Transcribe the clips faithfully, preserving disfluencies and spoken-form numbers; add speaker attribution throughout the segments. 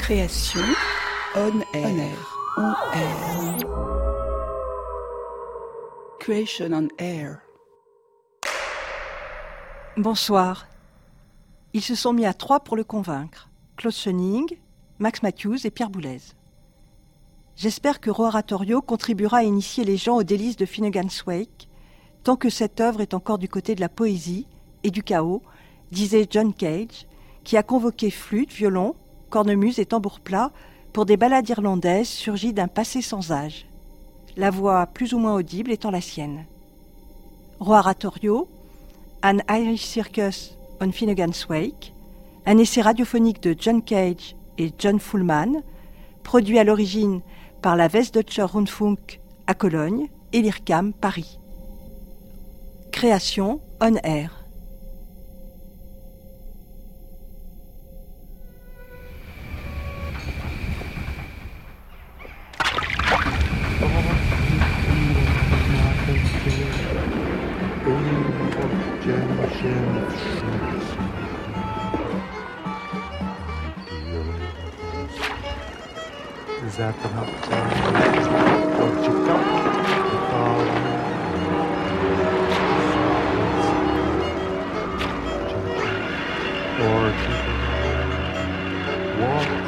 Speaker 1: Création on air. On air. Creation on air.
Speaker 2: Bonsoir. Ils se sont mis à trois pour le convaincre. Claude Schoening, Max Matthews et Pierre Boulez. J'espère que Roaratorio contribuera à initier les gens aux délices de Finnegan's Wake, tant que cette œuvre est encore du côté de la poésie et du chaos, disait John Cage, qui a convoqué flûte, violon, cornemuse et tambour plat pour des ballades irlandaises surgies d'un passé sans âge, la voix plus ou moins audible étant la sienne. Roaratorio, An Irish Circus on Finnegan's Wake, un essai radiophonique de John Cage et John Fullman, produit à l'origine par la Westdeutscher Rundfunk à Cologne et l'I R C A M Paris. Création on air.
Speaker 3: Is that the Don't you come or walk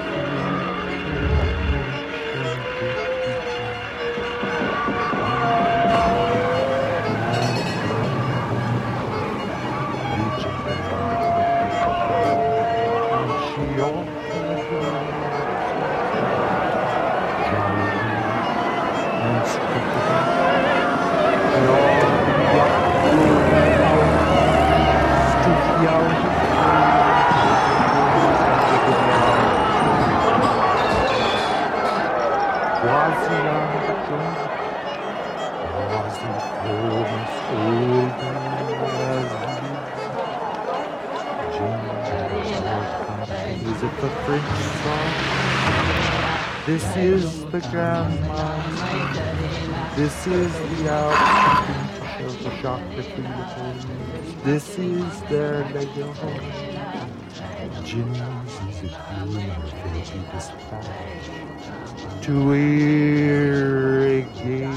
Speaker 3: This is the grandma. This is the out to show the shock between the homes. This is their Lego home. Jimmy's is it doing or will be dispatched to irrigate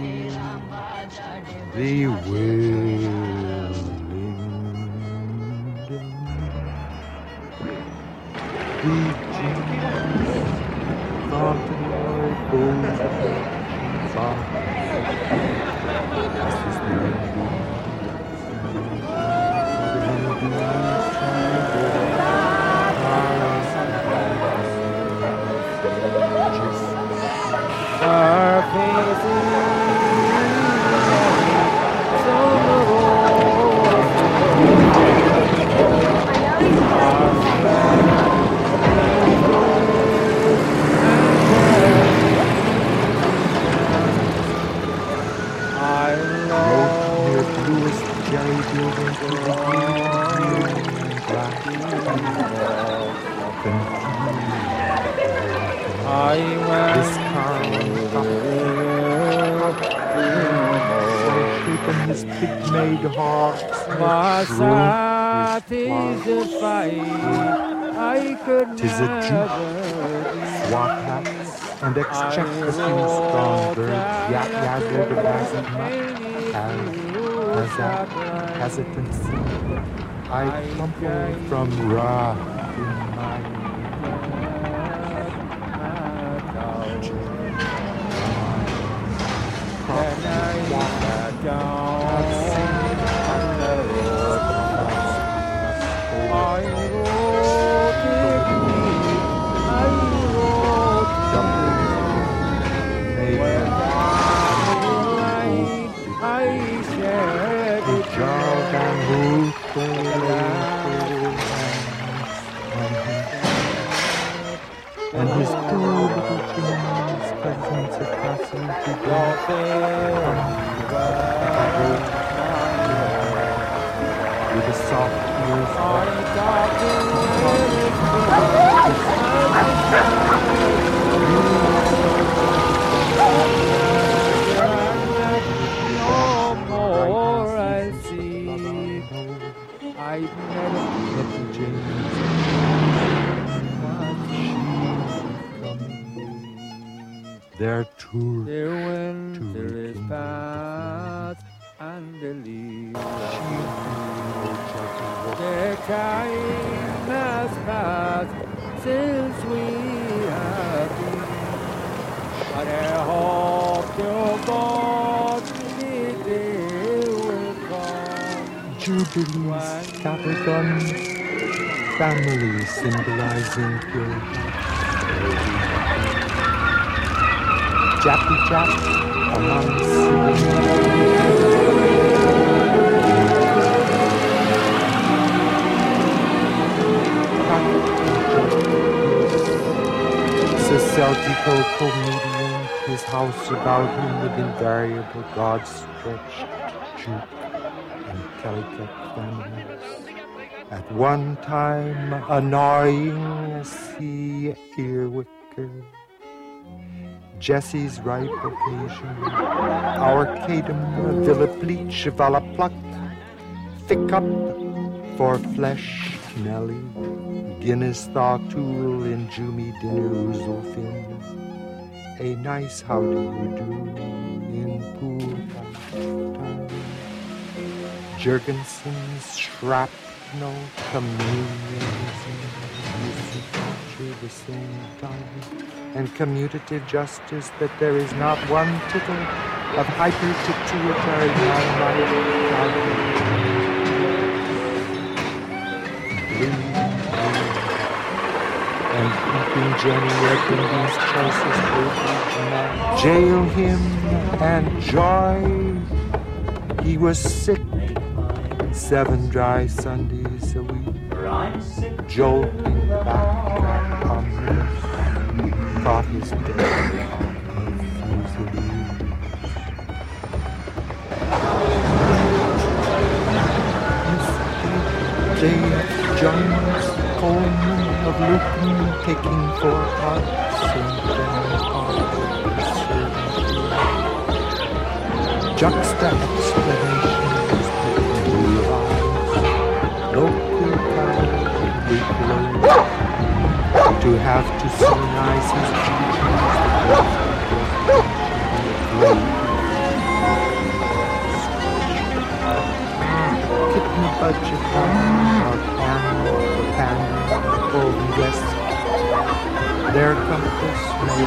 Speaker 3: the Willingdon. The Jimmy's thought the Lord goes affections on. This is the Indian. Our faces his pig-made heart, my sight is a fight I could Tis a juke, swat hats, and exchequer things gone bird, yap yazzard of acid hazard, hesitancy. I crumple from wrath in my and his two little chimneys, cousins of passing to with a soft no more I see. I've never met James. their tour.
Speaker 4: The winter
Speaker 3: to
Speaker 4: is
Speaker 3: King
Speaker 4: past and the leaves
Speaker 3: She
Speaker 4: are
Speaker 3: no
Speaker 4: the time has passed since we have been. But I hope to God the day will come.
Speaker 3: Jubilees scattered on families symbolizing purity. Jappy Jap among Celtico comedian, his house about him with invariable God-stretched juke and calicut families. At one time a gnawing sea earwicker. Jesse's ripe occasion, our cadum, villa bleach, vala pluck, thick up for flesh, Nelly. Guinness thaw tool in Jumi dinner Uzulfin. A nice how do you do in pool time. Jurgensen's shrapnel communions the same time. And commutative justice that there is not one tittle of hyper-pituitary non-life. And keeping Jenny Edmonton's choices privilege, jail him and joy. He was sick seven dry Sundays a week, jolting back on this, thought his day on Fusiliers. Mister Dave Jones, Coleman of Lucan, taking four parts in general parts, juxta explanations, blue eyes, local power, big blows, to have to synchronize his kitten budget our panel, the panel, golden west, their compass made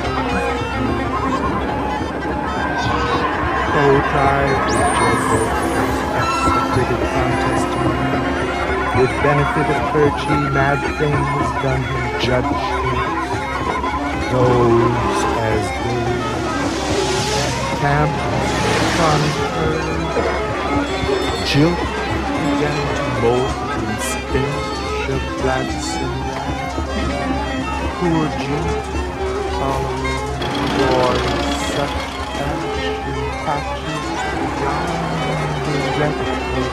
Speaker 3: bow tie, acquitted contest with benefit of clergy, mad things done him judgment, those as they camp conquer, jilt began to mold in stench of gladsome light. Poor jilt following boys such ashen patches beyond the retro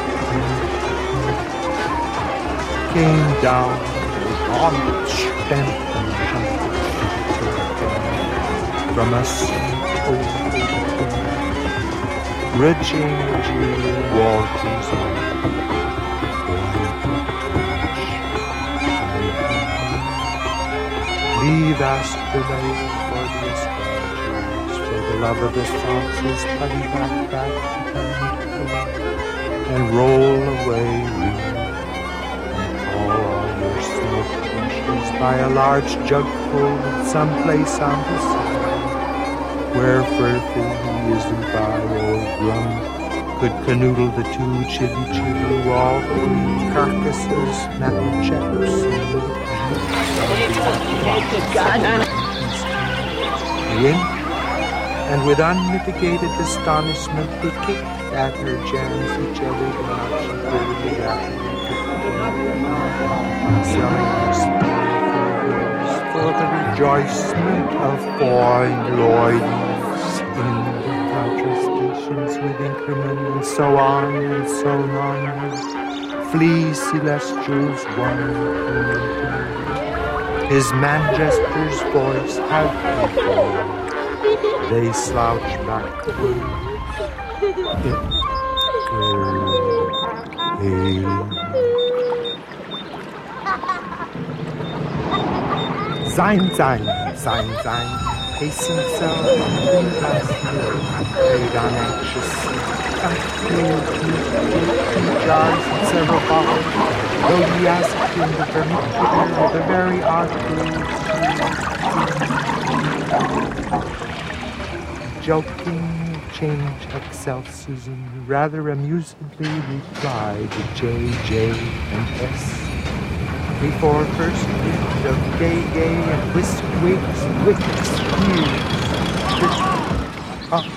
Speaker 3: came down with on spent from us old bridging Jew waters on leave astrolabe for the astrologers, for the love of the thoughts is putty back back and roll away by a large jugful someplace on the side, where Furphy he isn't by old Grum could canoodle the two chibby chibby all three carcasses, nappy chaps, wink, and with unmitigated astonishment they kicked at her jams each other while she pulled it out. For the rejoicement of foreign lords in the contrastations with increment and so on and so on, flee celestials one and his Manchester's voice had before they slouch backward. Sein, sein, sein, sein, Pace himself in the last year, preyed on anxious sleep. Unclear two jars and several bottles, though he asked in the vermicular with a very odd gaze. Joking change Excelsusan rather amusedly replied J, J, and S. Before first week of gay, gay, and whisk, wigs, wicks, wheels, up,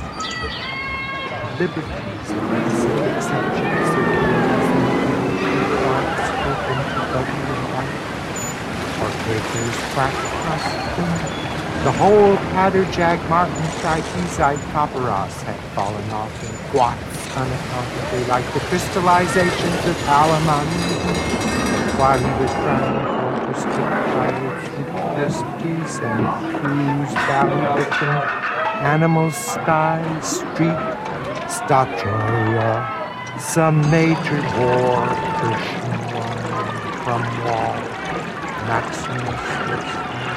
Speaker 3: liberties, basic exceptions, thoughts open to double and white, or papers, quack, costume. The whole Patter-Jack Martin Trichesite copperos had fallen off in quats unaccountably like the crystallizations of alamine. While he was trying to stick by its weaknesses and cruise valley picking, animals, sky, street, statuia, some major war, Persian wine, from wall, Maximus,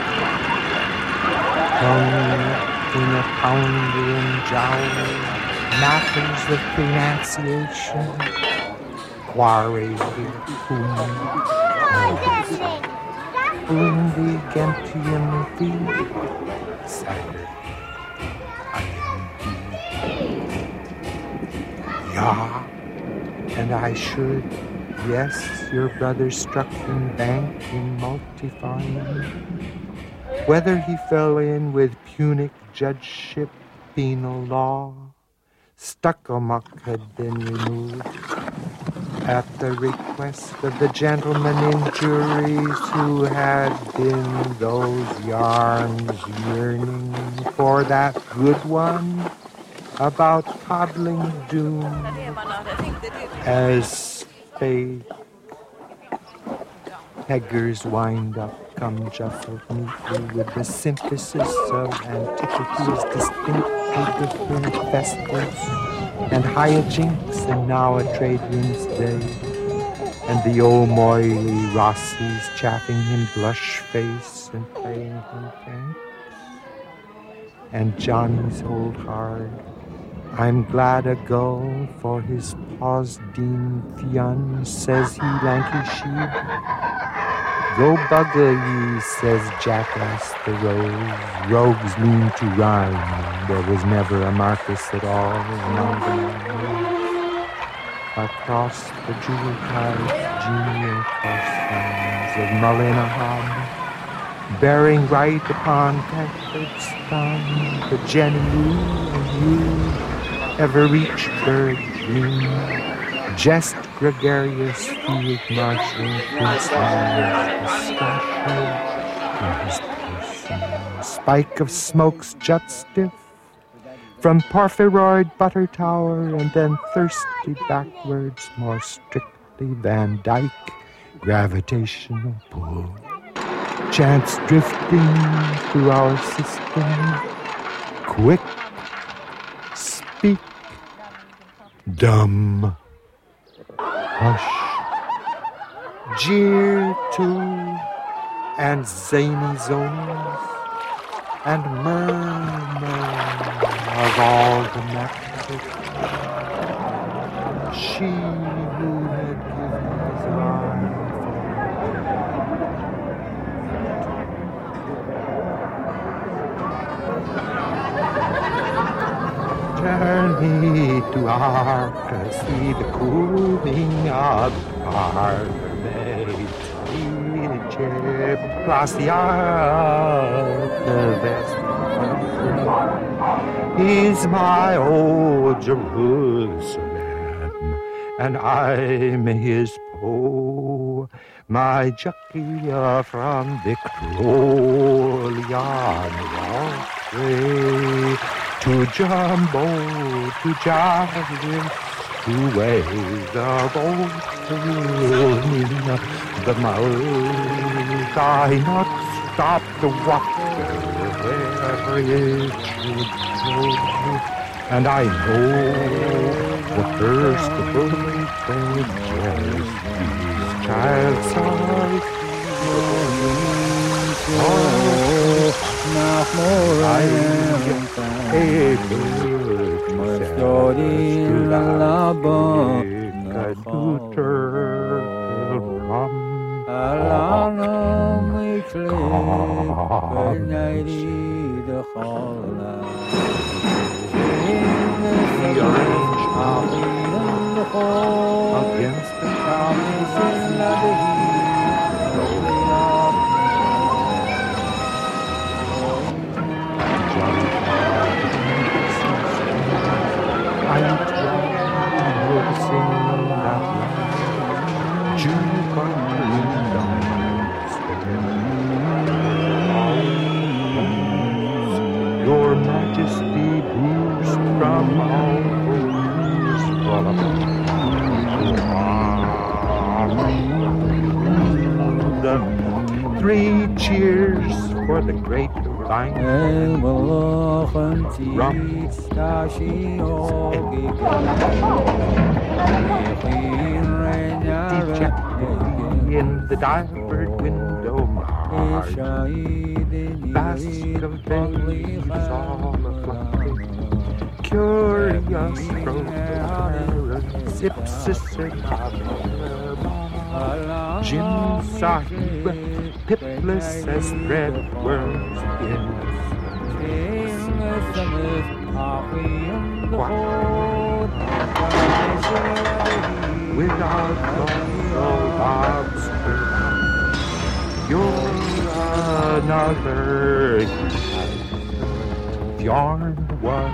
Speaker 3: tongue in a pounding jowl, matters of pronunciation, quarry whom Undi gentium fi Saturday I am Ya, and I should, yes, your brother struck in bank in multifying. Whether he fell in with Punic judgeship, penal law, Stuckamuck had been removed at the request of the gentlemen in juries who had been those yarns yearning for that good one about coddling doom as fate peggers wind up come jostled neatly with the synthesis of antiquities distinctly different festivals and hijinks, and now a trade wind's day, and the O'Moily Rossies chaffing him blush face and playing him thanks, and Johnny's old hard, I'm glad a gull for his Posdine Fionn, says he lanky sheep. Go bugger ye, says Jackass the Rose. Rogues mean to rhyme. There was never a Marcus at all among them. Across the jewel-tied genial coastlines of Mullinaham, bearing right upon Tankford's thumb, the Jenny and you, ever reach bird green, jest gregarious field marching Prince Henry's discussion in his person. Spike of smokes jut stiff from porphyroid butter tower, and then thirsty backwards, more strictly Van Dyke, gravitational pull. Chants drifting through our system. Quick, speak, dumb. Hush, jeer to, and zany zones, and murmur of all the magic. She who had given his eye journey to Arcasy, the cooling of parliament, Egypt, across the arc of West is my old Jerusalem, and I'm his Poe, my Jackia from Victorian Walkway. To Jumbo, to Jarvis, to wave the boat, the mouth I not stop to water wherever it should go. And I know the first birthday just these child size Against the I'm trying to sing that line. Jukebox Your Majesty brews from all rooms. Three cheers for the great divine. Rum. Dejectedly in the divered window marge, basque of babes all aflutter, curious protuberance, ipsis Jim Sahib, pipless as threadworms in without no lobster, you're another. Yarn was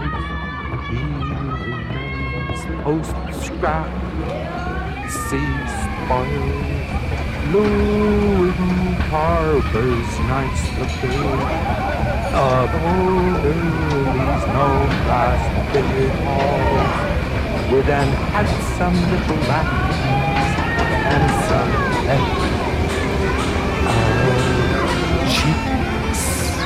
Speaker 3: he post-scrap, sea spoiled. Lewin Harbour's nice looking. Of old Early's no last big halls, with an handsome little lack and some uh, cheeks.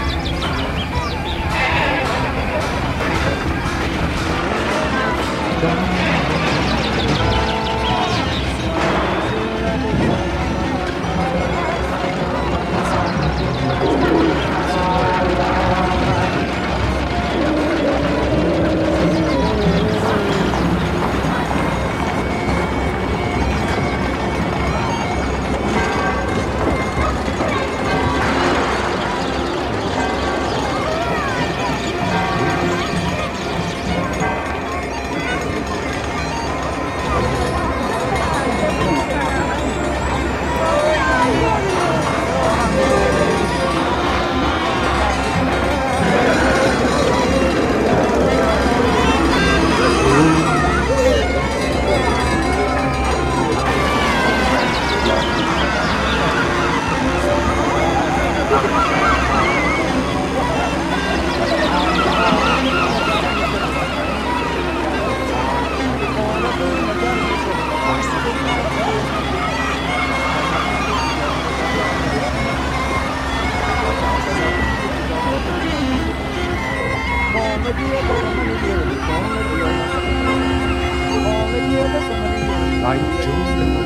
Speaker 3: Like Julia,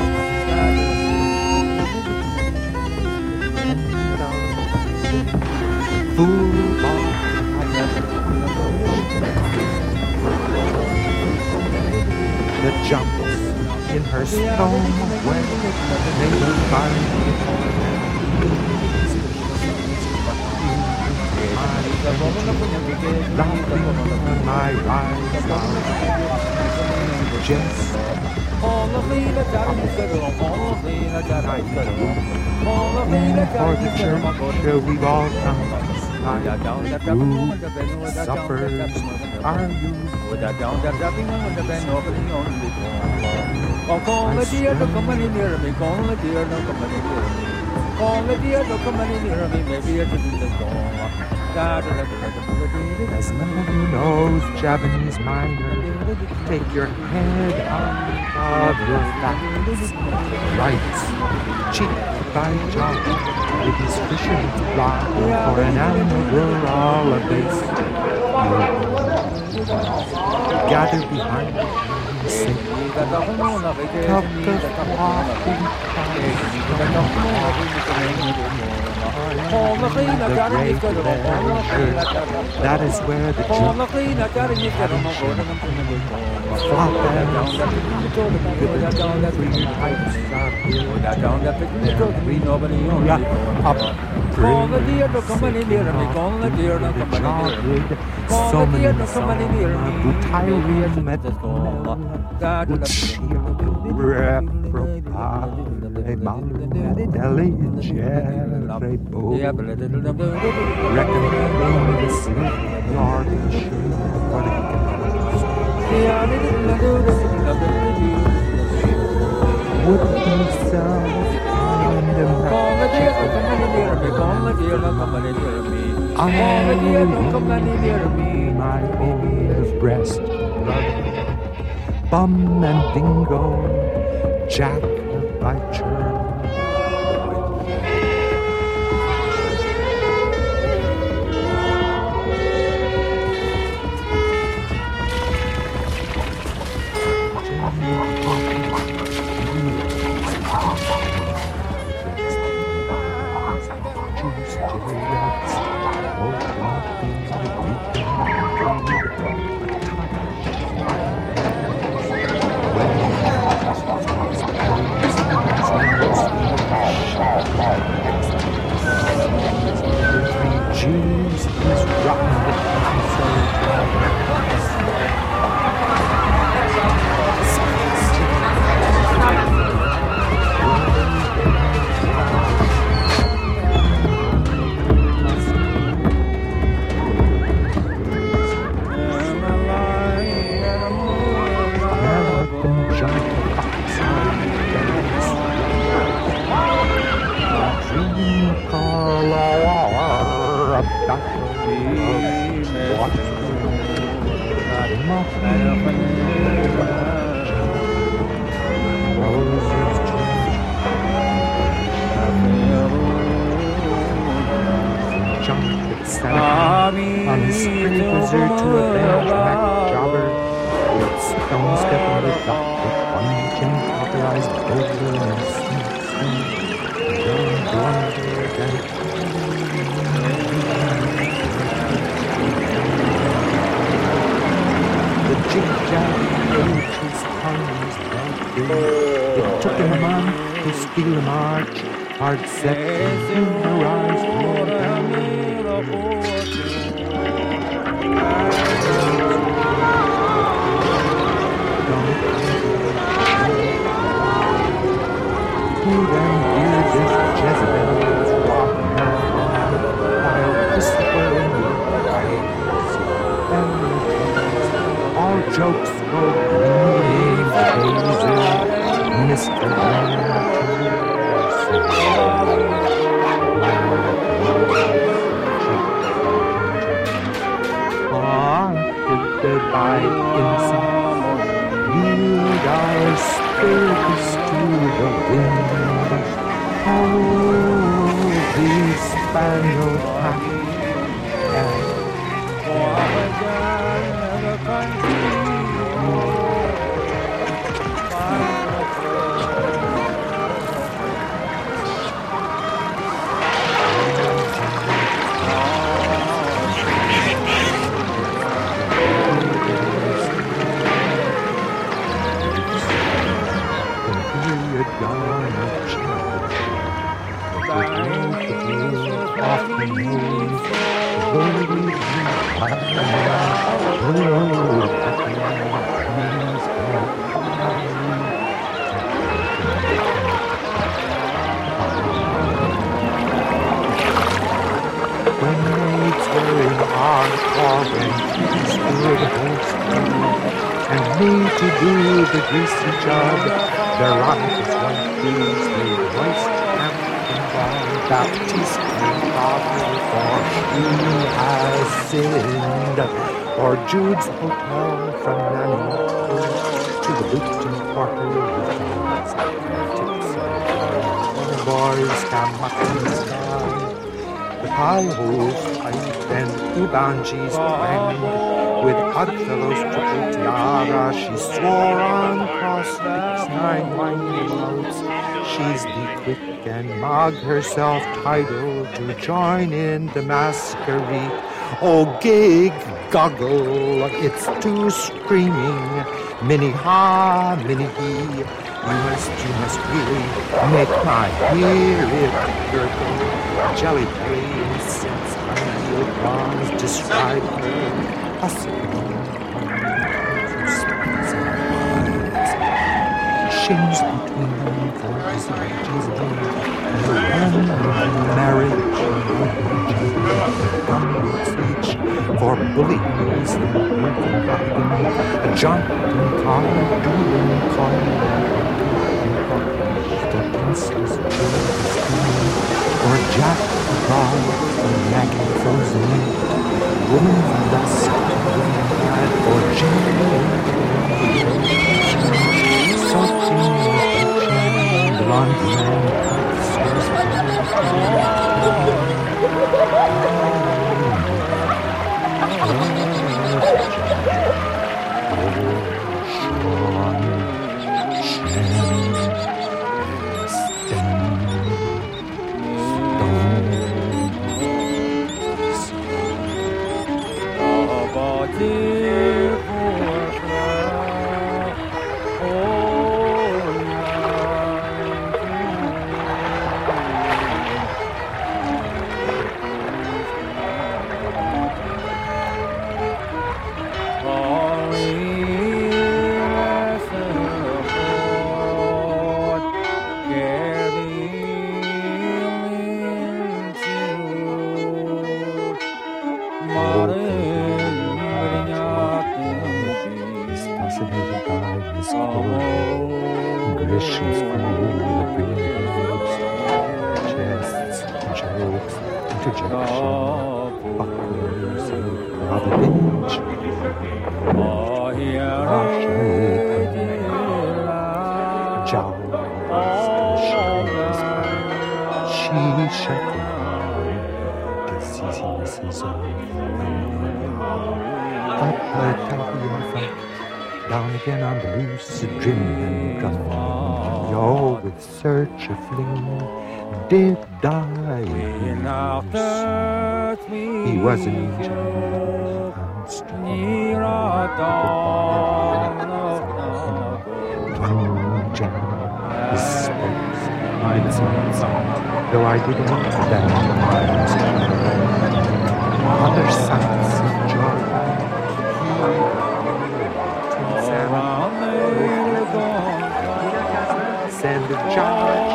Speaker 3: fool that jumps in her stone way, made her find laughing on my rise just for the church we've all come. Who suffers are you? As nobody knows Japanese minor, take your head out of your facts. Right, cheek by job, with his fishing fly for an animal all of this. Gather behind me and sing. Talk of walking the great adventure. That is where the jewels flop and the three types of up.
Speaker 4: Call the deer to come and near me, call the deer to come and near me.
Speaker 3: So many songs would Tyree met the would she recommending the sleep yard for the would himself find him
Speaker 4: Call the deer to come and near me, call the deer to come and near me.
Speaker 3: I my old breast Bum and Dingo, Jack by churn. Jews is rotten on his spring blizzard to avenge Mac Jobber, with stone stepping the dock with one tin cauterized burglar and sneak sneak, John blundered and the jig-jag age his tongue was bright green. It took him a month to steal a march, hard set and humorized more than who then bearded Jezebel's walking her while whispering with eyes and all jokes go green phases, Mister haunted by insects, yield our spirits to the wind. Oh, these spaniel pack and when maids were in our organ, stood host and me to do the greasy job. The rockets like these, they hoist Hampton Ball Baptist and Father, for he has sinned. Or Jude's Hotel from Nanny to the Luton Quarter with dance and tips and boys come up in the sky. The high-holes pipe and Ubanji's friend with Oddfellow's triple tiara, she swore on cross six nine winding roads. she's the quick and mug herself title to join in the masquerade. Oh, gig, goggle, it's too screaming. Minnie ha, Minnie he. You must, you must really make my hear it gurgle. Jelly brain, sense, unreal bronze, describe her. Possible. Shins between them for his ages and the one marriage each for bullies and working happen a jaunting car dueling car the pencils or Jack the dog or nagging frozen woman from dusk or Jimmy blonde man down again on the loose, dreaming and drumming. Yo, with search of fling, did die. He was an angel and strong. Twang jam, his spokes, mine songs, though I didn't understand other sights of joy. Send the charge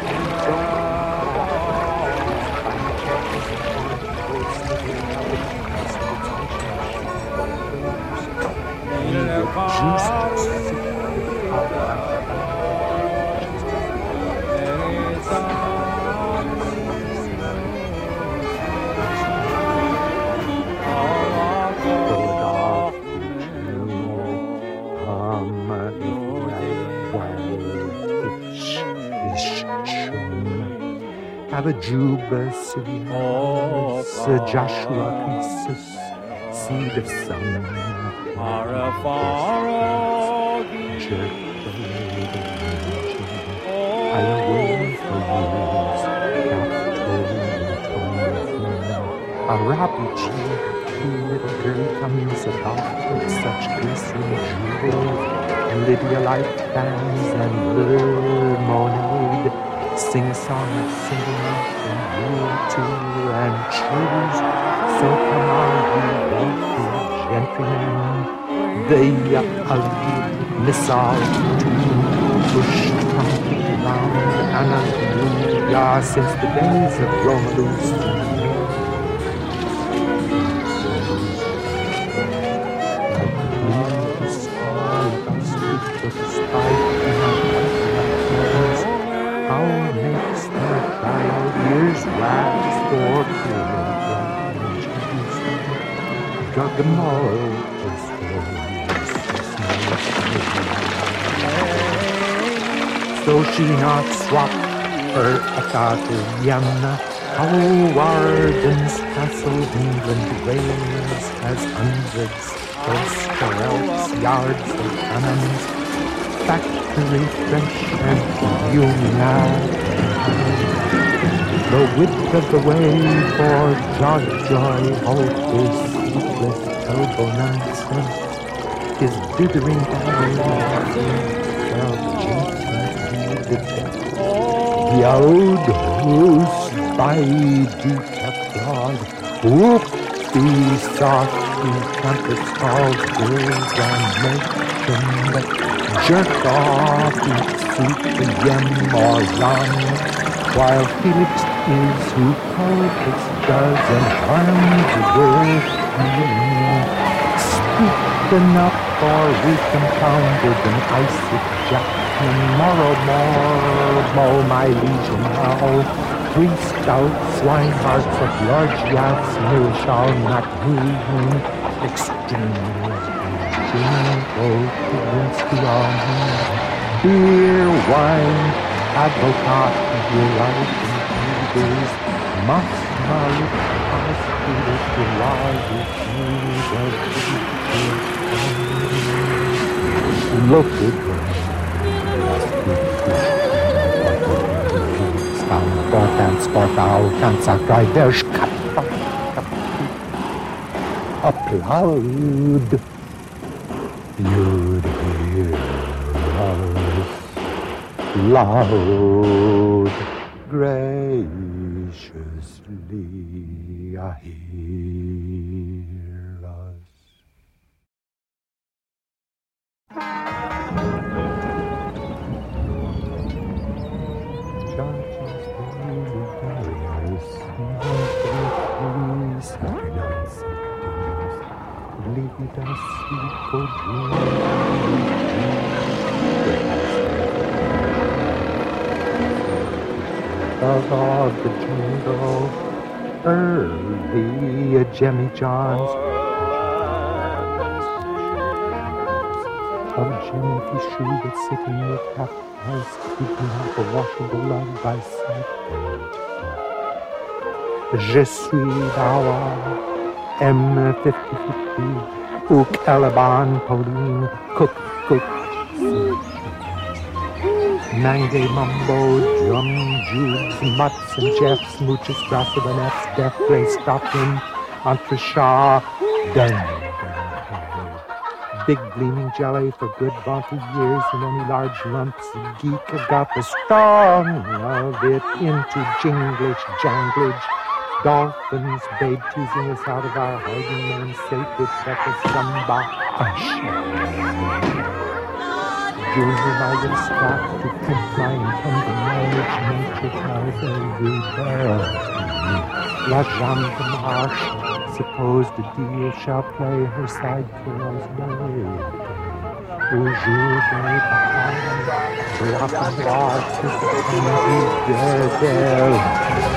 Speaker 3: have a Juba Sirius, a Joshua Croesus, seed of sun. Jerk the I wait for years, a rabbit cheek, little girl comes about with such glistening jewels, and Lydia light fans and little Monet. Sing a song of singing and rule too and choose. So come on, you wealthy gentlemen, the Ali missile to pushed from round Hallelujah since the days of Romulus. How makes the child years last for pilgrims? Gargamel is so she not swap her Acadiana. How Warden's castle England reigns has hundreds of square yards of cannons. factory fresh and union. The width of the way for Jog-Joy Holt is sleepless elbow nonsense, is dithering balance of Jason the old hoose by deep applaud, whoop-dee softly trumpets all girls and nation that jerk off each suit the yem or run, while Felix is who Columbus does and harms worth healing. Speak enough for we compounded an icy jackman, morrow more, more my legion now. Three stout swinehearts of large yachts mill shall not move extremely jingle to rinse beyond beer, wine, advocate, your life and leaders must not hospital to lie with you. Look at them. Sport and sport out and sakai there's applaud. You'd hear us loud, graciously I hear us. Judges daily barriers, please happy nights and days, lead us sleep for of all the jingle, early Jemmy John's. Of Jimmy Fichu that's sitting in the cup house, keeping up a washable love by sight. Je suis Dawa, M fifty fifty, Ook Elaban, Pauline, Cook, Cook, Mange Mumbo, Drum, Jubes, Mutts and Jeffs, Mooches, Gossip and F's, Death, Ray, Stockton, Entreshaw, Dun. Big gleaming jelly for good bounty years and any large lumps. Geek have got the strong of it into jinglish janglage. Dolphins, babe teasing us out of our hiding and sacred Czechoslovakia. Junior might have stopped to print my intended marriage, nature tells every bell. La Jeanne de Marche, suppose the deal shall play her side girl's way. Aujourd'hui, behind, black and white, to the devil.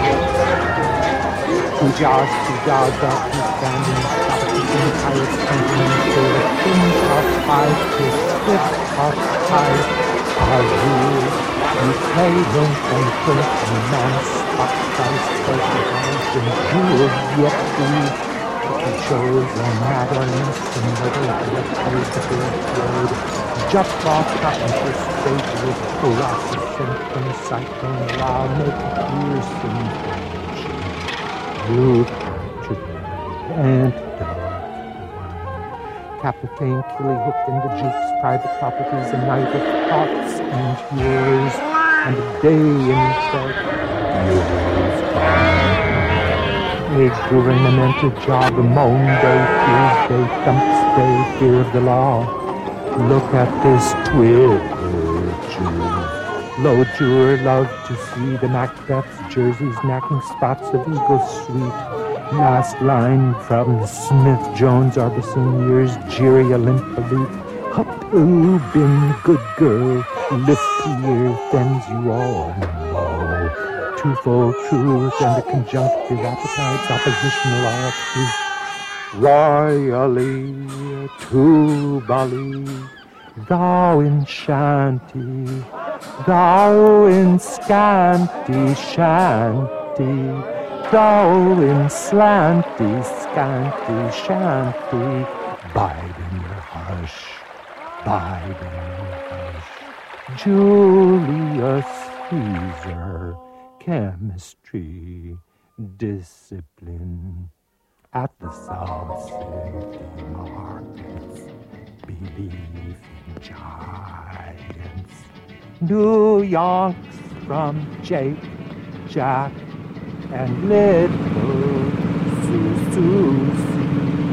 Speaker 3: Who just, who just up, who standing, up to the highest standing, so the things of fight, to slip of fight, are you. You play don't and think and man spot Christ for the house and jewels yet we he chose a matterness and whether it plays the big road just off cotton for stage with colossus and from cyclone law make piercing tension. You captured and Captain Killy hooked into Juke's private properties, a night of thoughts and years, and a day in court. Years gone. A governmental job, a Monday, Tuesday, Thumpsday, fear of the law. Look at this twitch. Low Jewer loved to see the Macbeth's jerseys knacking spots of Eagle Sweet. Last line from Smith Jones Arbison years, Jerry Olympaloot. Hup, ooh, been good girl, lift here, thens you all know. Twofold truth and the conjunctive appetites, oppositional arts is royally, tubally, thou in shanty, thou in scanty shanty. Thou in slanty, scanty, shanty, bide in your hush, bide in your hush. Julius Caesar, chemistry, discipline. At the South City markets, believe in giants. New York's from Jake, Jack, and little Susie.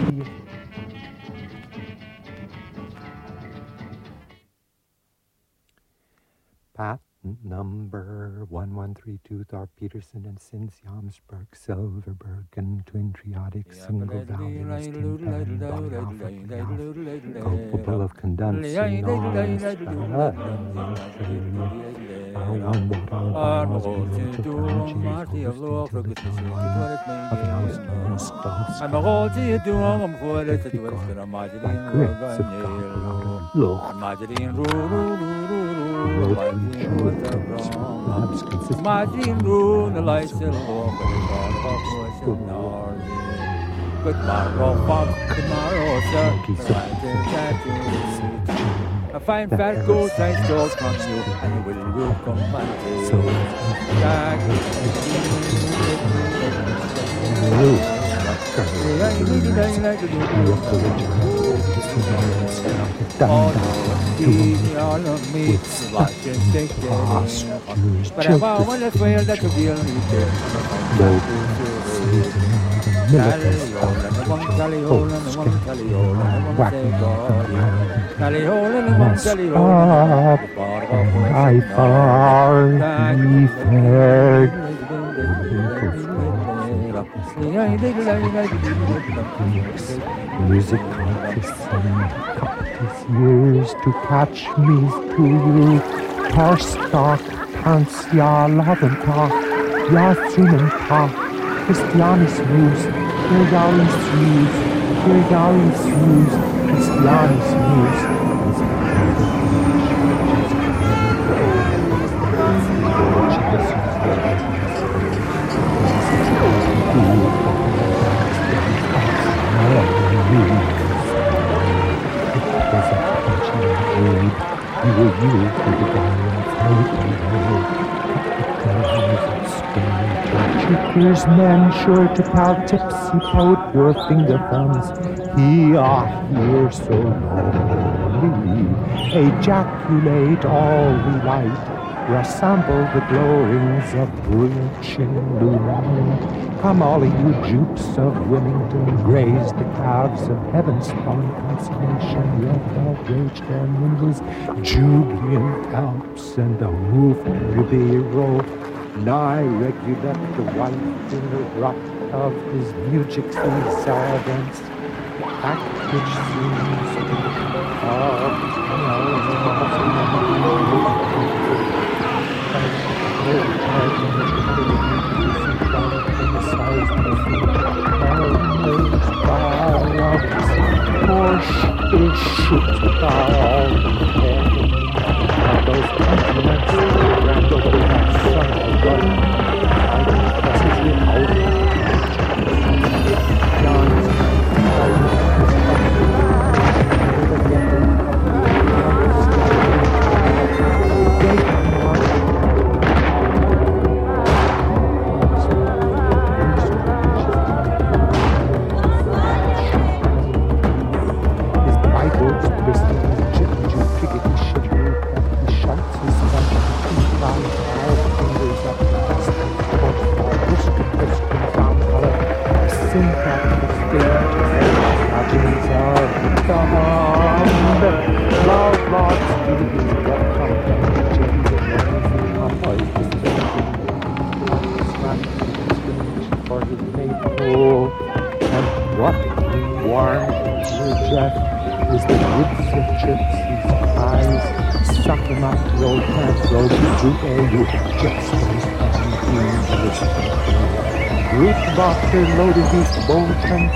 Speaker 3: Patent number one one three two, Thorpe Peterson and Sins Yamsberg, Silverberg, and twin triotic single valves, tin pan, dolly off, culpable of condensing noise, one water balls, below to of the house to
Speaker 4: I'm a whole to you do I'm for it to do it I'm
Speaker 3: like grits of copper, look,
Speaker 4: Imagine rule
Speaker 3: rotary troopers, labs consistent
Speaker 4: Imagine rule the lights in the walk Good tomorrow, fuck tomorrow, sir. A fine fat goat I stole from you, and will you come and take Jack? But if I want to fail, that will be only
Speaker 3: I far fared. Music consciously cut his ears to catch me to you. Torstock, Pansia, Laventak, Yazunen Tak, Christianis News, Kirgalis News, Kirgalis News, Christianis News. You were you for the Checkers men sure to pal tipsy pout your finger thumbs. He are here so lonely. Ejaculate all we light. Resample the glorings of brilliant chin. Come all of you jupes of Wilmington, graze the calves of heaven-spawn consummation. Yet outrage their nimbles, Julian Alps and the roof Ribeiro. Nigh regulate the wife in the rut of his music servants. That which seems to be Porsche shoot about those continents grand over that sun of God. I presses it out. Rootbuster loaded his bolt and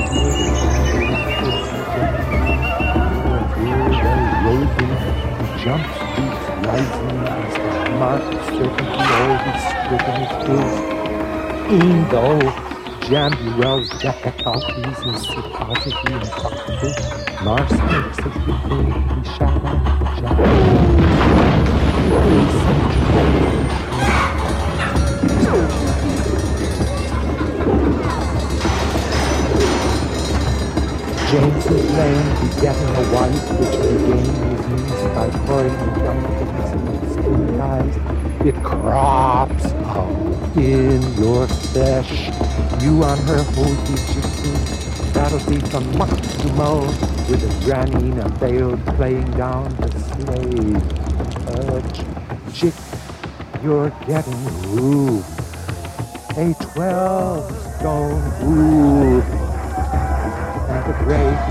Speaker 3: he jumps deep, rising as the mark certainty always stricken his in though Jamby Wells Jackatoffees and suppository and cocktail, Mars makes a good thing, he shot out Jack. James's Lane begetting a wife, which regained his niece by pouring the youngest in its skin eyes. It crops up in your flesh. You on her holy gypsy, that'll be from Maximo, with a granny in a veil playing down the slave. Uh, chick, you're getting rude. A twelve stone roof. And a great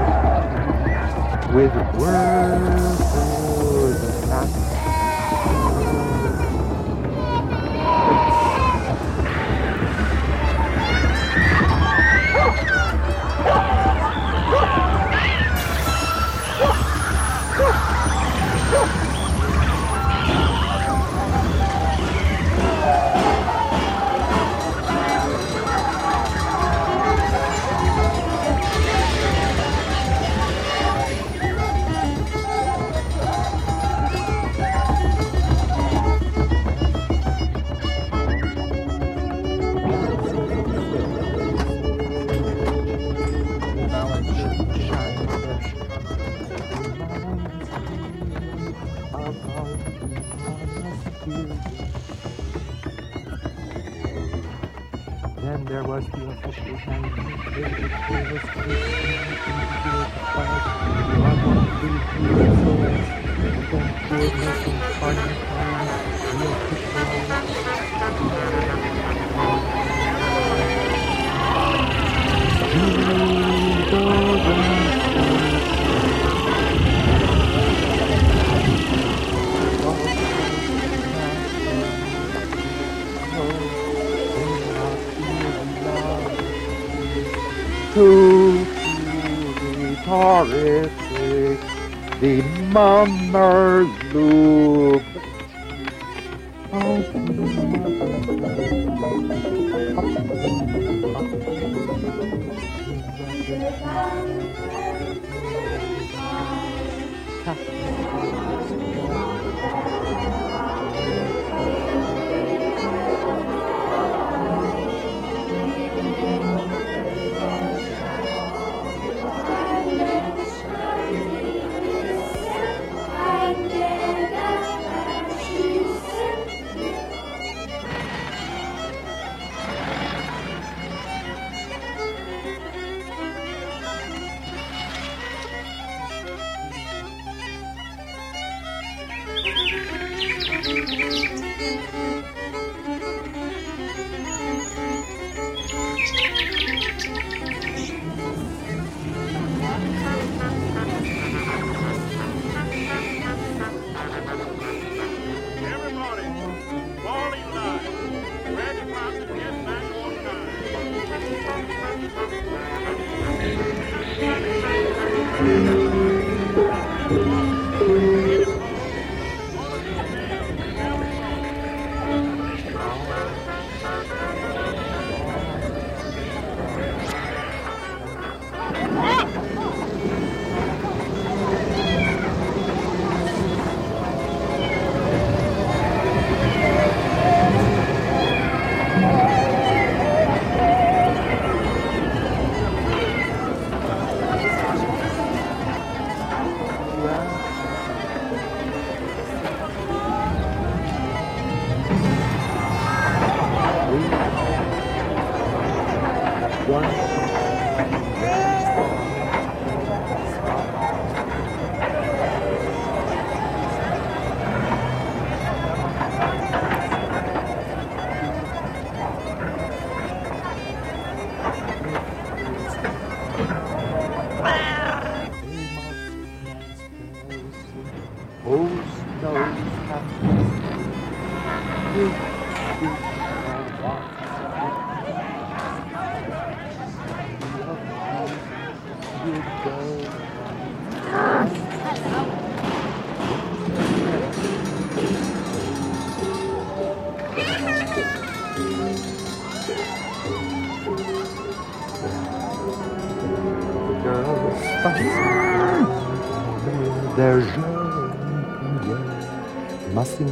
Speaker 3: with words for the night. Then there was the official hand. Too terrific, the mummer loop. There's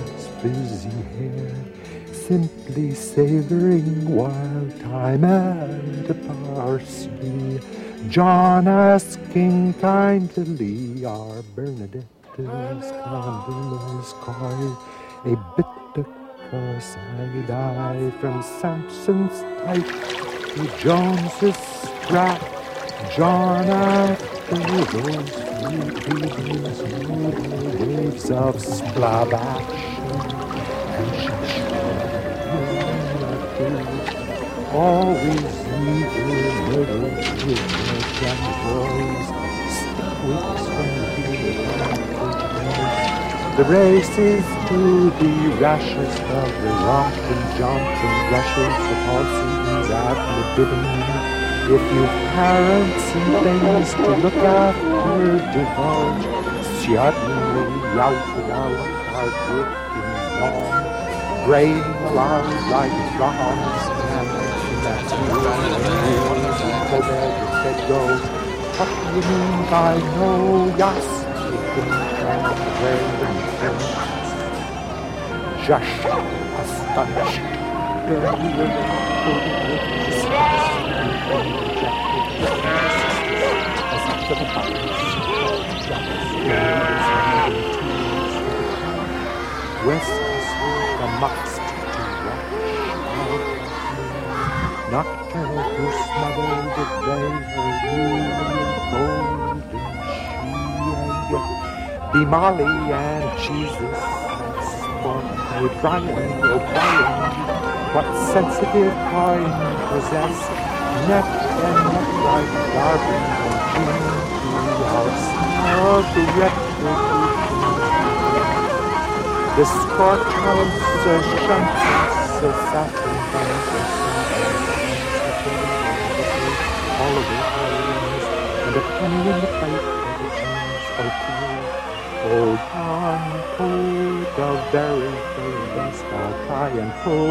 Speaker 3: frizzy hair, simply savoring wild thyme and parsley. John asking kindly, our Bernadette's candles coy, a bit of side-eye from Samson's type to Jones's strap. John after those three babies, waves of splash and always evil murder with and boys, stickwicks from the the races to the rashest of the rock and jump and rushes of all seasons at libidin. If you've parents and things to look after, divulge, certainly out without hard working long, brain alarmed like Brahms and that's who go there, your head goes, what do you mean by no, yes, you can wear the things, just astonished, restless the must to watch out. Nocturnal goose smothered the day her golden sheen. Be Molly and Jesus, sport O'Brien, O'Brien. What sensitive kind possess neck and neck like Darby and Jim to house of the retribution. The scorch house, a shunters, a satin bank, all of the homes, and a penny in the pipe for the cheese or cool. Oh, John, pull the very, very best I'll try and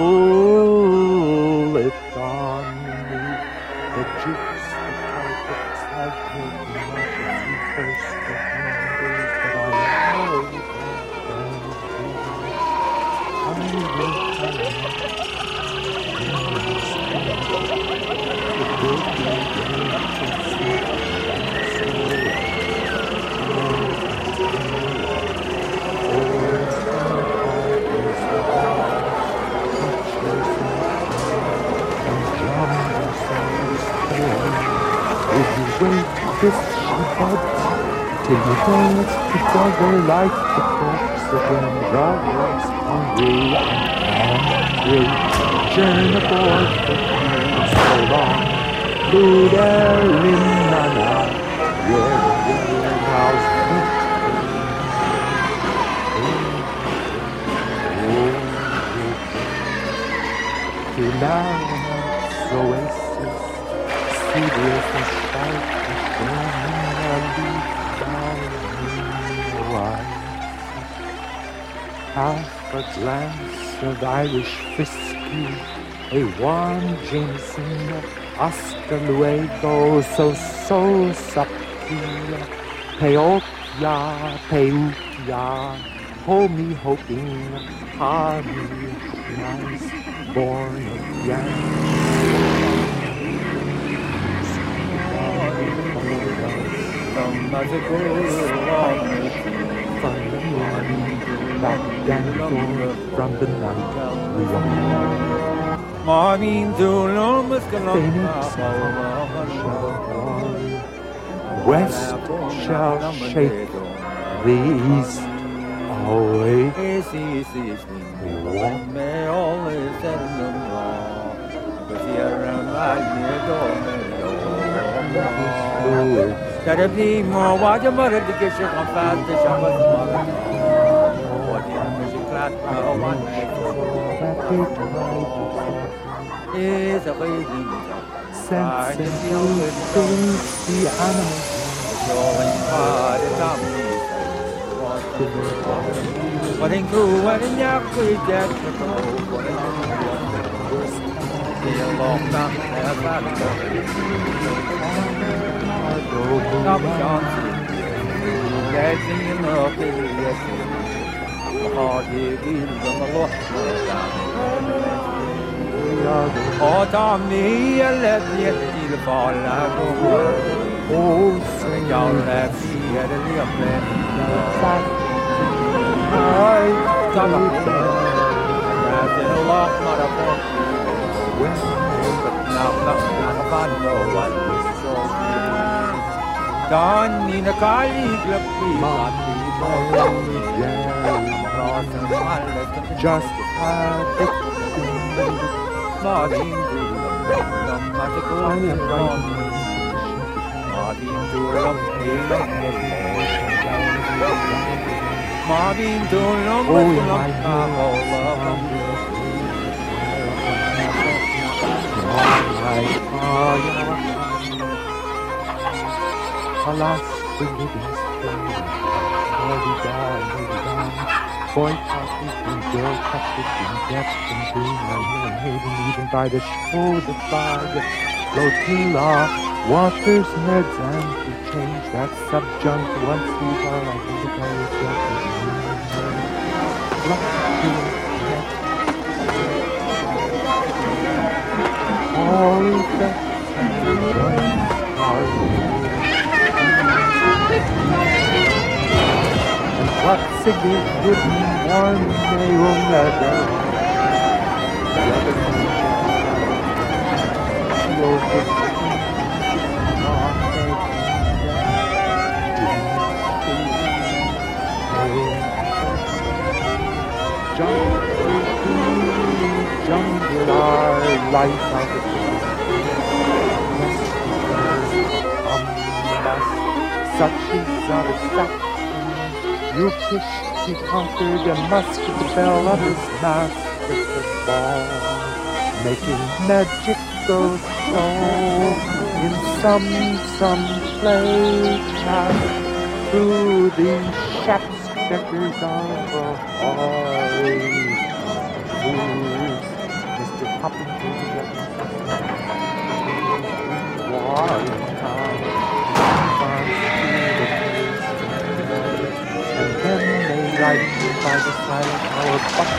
Speaker 3: pull it on me. The jukes, the carpets, I've taken my first the handles, but I know I will come. It will be great to see wait, this she buds, till you dance together like the corpse of when brothers hungry and angry. Churn aboard the cruise so long, blue there in Nana, where the warehouse meet. Oh, to Laramie's oasis, Cedar's and shout and burning a leaf down in the wide. Half a glass of Irish whiskey, a warm Jameson, hasta luego, so so subtil. Peopia, peupia, hold me hoping, harmony, nice, born again.
Speaker 4: As it goes along
Speaker 3: from the morning, back and forth from the night we are.
Speaker 4: Morning to Lomas
Speaker 3: Phoenix West shall shake the east away. Walk
Speaker 4: may always set them wrong, but here am I near door. Gotta be more watch about it to get you on fast to shop at the mother. What the music class, one is a waiting.
Speaker 3: sense and believe the animals.
Speaker 4: What in cool, what in yak, we get the long time, مخاطبين بالله أطعمي الذي يأتي لفعلكم رجعنا في هذا اليوم طبعا لكن الله مرحبا نعم نعم no one is so Dani na kalig lapi
Speaker 3: Just had it.
Speaker 4: Maging dulang matikulang Maging dulang ilang Maging dulang matulang kakaulang
Speaker 3: Alas, the living spring, already gone, already gone. Boy touches and girl touches in depth and green and and hidden even by the shoulder flag. Flotilla, waters, heads, and to change that subjunct once you are identify yourself as me. All that and what's a good hidden one day will never jungle our life out of such is satisfaction. You pushed, he conquered, and mustered the bell of his master's ball, making magic go slow in some, some playtime through the shadows checkers of the halls. Mister Poppington, one time. Right by the silent hour,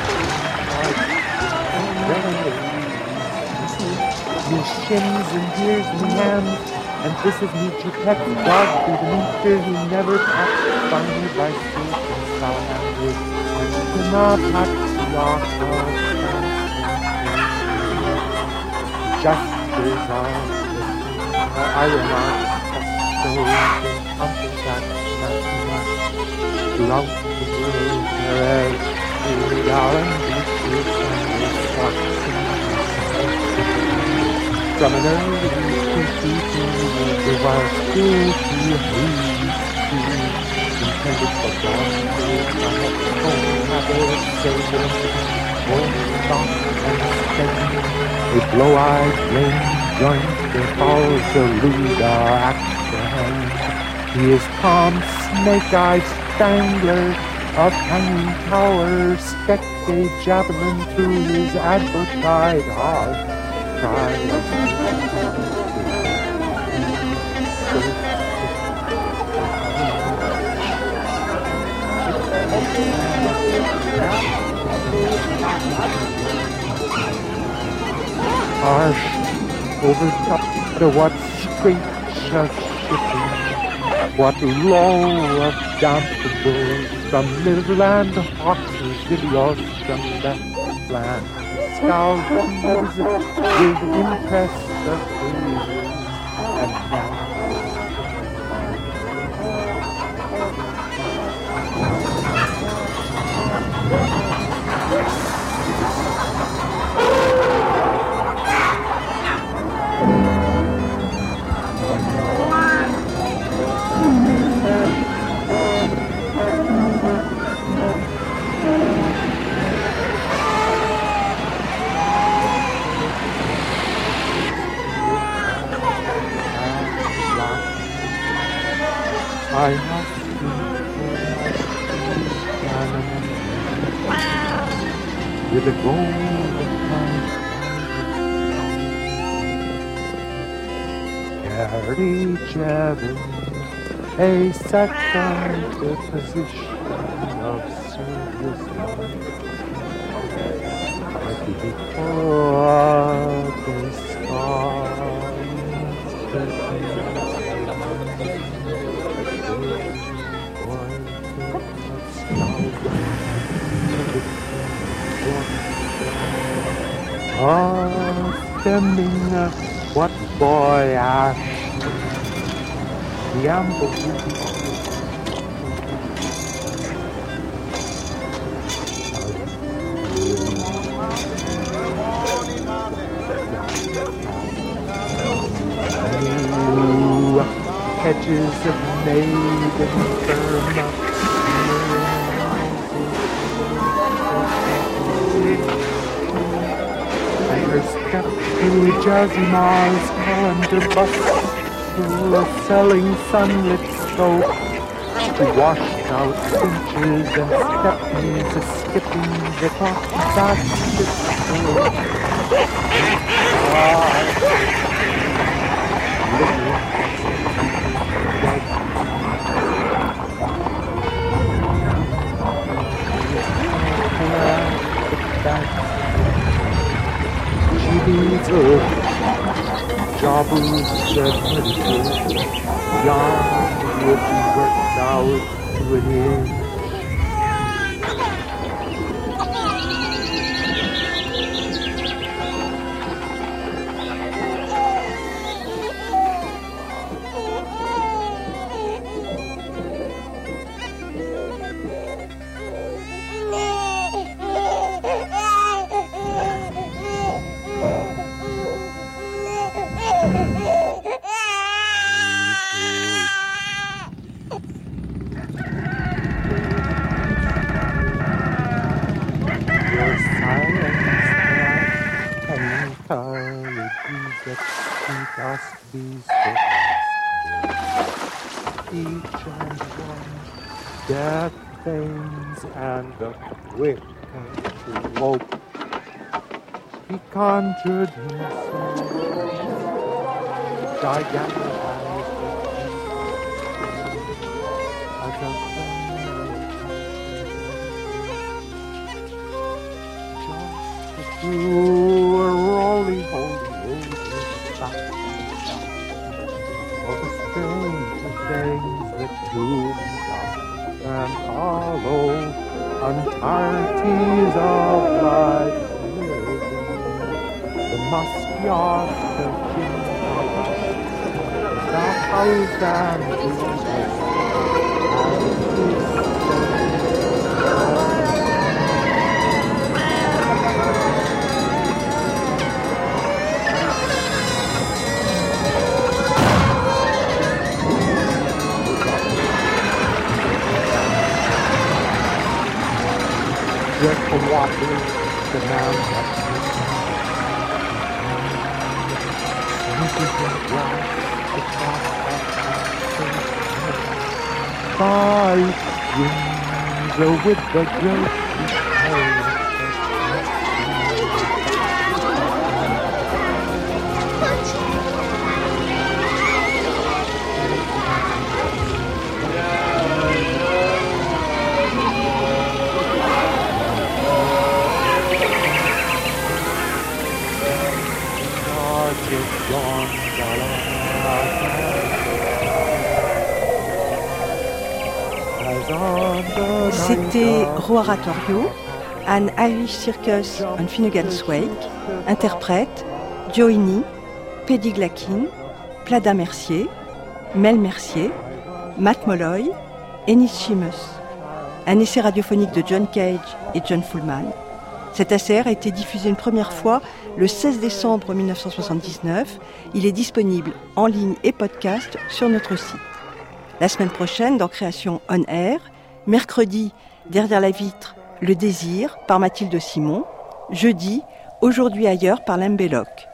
Speaker 3: me shins and ears and hands, and this is me Jupet, dog through the winter, he never passed finally by street and salamanders, and cannot patriarch of just as I will not custode and something that not throughout the world, whereas the darling beaches and the foxes from an early to people the wild still to breeze to intended for dawn I have home habit sailing home stop and spending a blow-eyed rain joint their falls a ruder action. He is Tom Snake-Eyed Strangler of hanging towers, spectate javelin through his advertised heart. Harsh over top to what straight shipping. What low of dampable from Midland Hawkers, Ilios from that land. Scowled nose with impress of failure and now. I have been with a golden heart. Carry Jevin a second position of serious like before the stars stemming what boy ash the amber hedges of maiden firm I step through Jazzyma's calendar bus through a selling sunlit scope to washed out finches and stepneys a skipping the top basket stove. Needs a job who's said young will be worked out to an inch. These each and one death things and the quick rope he conjured himself gigantic as a just through a rolly holy all the strange things that do and hollow entireties of life living. The musky art of kingdom, the house and Jesus, dreadful water, the man that sneaking in glass, the top of the by wings with the great
Speaker 2: C'était Roaratorio, An Irish Circus on Finnegan's Wake, interprète Joanie, Paddy Glakin, Plada Mercier, Mel Mercier, Matt Molloy, Ennis Sheamus. Un essai radiophonique de John Cage et John Fullman. Cet A C R a été diffusé une première fois le seize décembre mille neuf cent soixante-dix-neuf. Il est disponible en ligne et podcast sur notre site. La semaine prochaine, dans Création On Air, mercredi, Derrière la vitre, Le désir, par Mathilde Simon. Jeudi, Aujourd'hui ailleurs, par Lem Belloc.